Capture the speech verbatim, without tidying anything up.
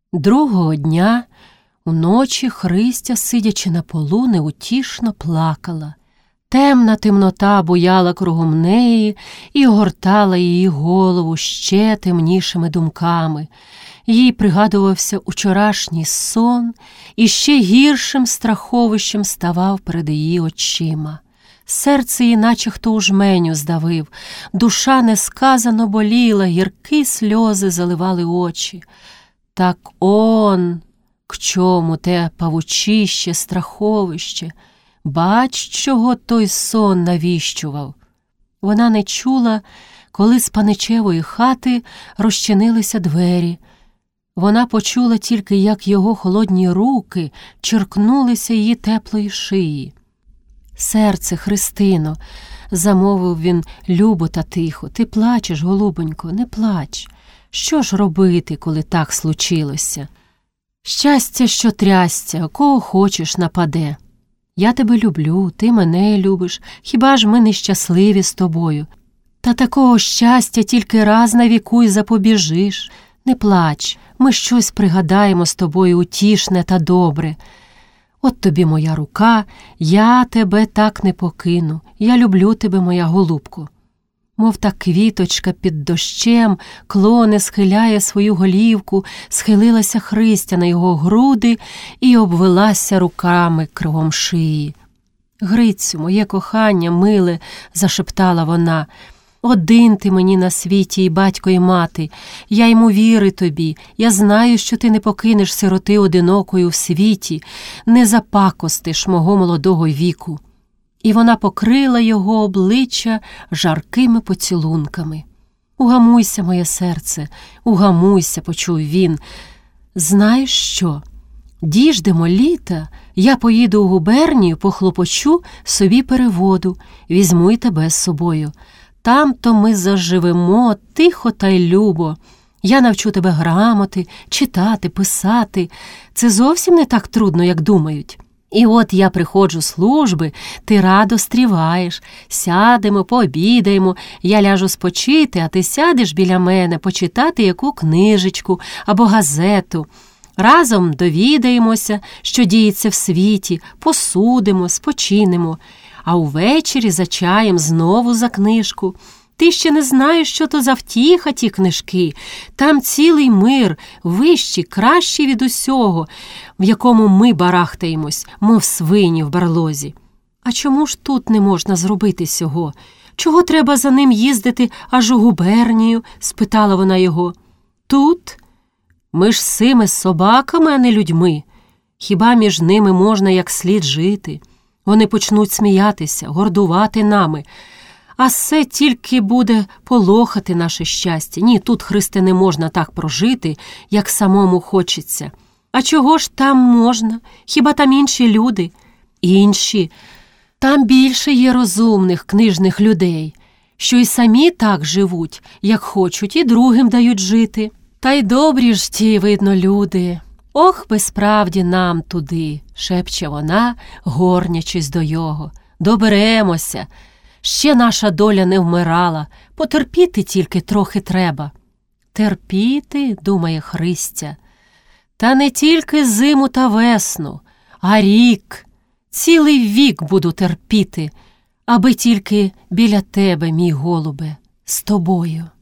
Другого дня уночі Христя, сидячи на полу, неутішно плакала. Темна темнота буяла кругом неї і огортала її голову ще темнішими думками. Їй пригадувався учорашній сон, і ще гіршим страховищем ставав перед її очима. Серце її наче хто у жменю здавив, душа несказано боліла, гіркі сльози заливали очі. Так он, к чому те павучище, страховище, бач, чого той сон навіщував. Вона не чула, коли з паничевої хати розчинилися двері. Вона почула тільки, як його холодні руки черкнулися її теплої шиї. «Серце, Христино», – замовив він любо та тихо, – «ти плачеш, голубонько, не плач. Що ж робити, коли так случилося? Щастя, що трясця, кого хочеш нападе. Я тебе люблю, ти мене любиш, хіба ж ми нещасливі з тобою? Та такого щастя тільки раз на віку й запобіжиш. Не плач, ми щось пригадаємо з тобою утішне та добре. От тобі моя рука, я тебе так не покину, я люблю тебе, моя голубко». Мов та квіточка під дощем, клоне схиляє свою голівку, схилилася Христя на його груди і обвелася руками кругом шиї. «Грицю, моє кохання, миле», – зашептала вона, – «один ти мені на світі, і батько, і мати. Я йому віри тобі, я знаю, що ти не покинеш сироти одинокою в світі, не запакостиш мого молодого віку». І вона покрила його обличчя жаркими поцілунками. «Угамуйся, моє серце, угамуйся», – почув він. «Знаєш що? Діждемо літа, я поїду у губернію, похлопочу собі переводу, візьму й тебе з собою. Там-то ми заживемо тихо та й любо. Я навчу тебе грамоти, читати, писати. Це зовсім не так трудно, як думають. І от я приходжу з служби, ти радо стріваєш, сядемо, пообідаємо, я ляжу спочити, а ти сядеш біля мене почитати яку книжечку або газету. Разом довідаємося, що діється в світі, посудимо, спочинемо, а увечері за чаєм знову за книжку. Ти ще не знаєш, що то за втіха ті книжки. Там цілий мир, вищий, кращий від усього, в якому ми барахтаємось, мов свині в барлозі. А чому ж тут не можна зробити сього? Чого треба за ним їздити аж у губернію? – спитала вона його. Тут? Ми ж сими собаками, а не людьми. Хіба між ними можна як слід жити? Вони почнуть сміятися, гордувати нами. А все тільки буде полохати наше щастя. Ні, тут, Христе, не можна так прожити, як самому хочеться. А чого ж там можна? Хіба там інші люди? Інші. Там більше є розумних, книжних людей, що й самі так живуть, як хочуть, і другим дають жити. Та й добрі ж ті, видно, люди. Ох, би справді нам туди, шепче вона, горнячись до його. Доберемося. Ще наша доля не вмирала, потерпіти тільки трохи треба. Терпіти, думає Христя, та не тільки зиму та весну, а рік, цілий вік буду терпіти, аби тільки біля тебе, мій голубе, з тобою.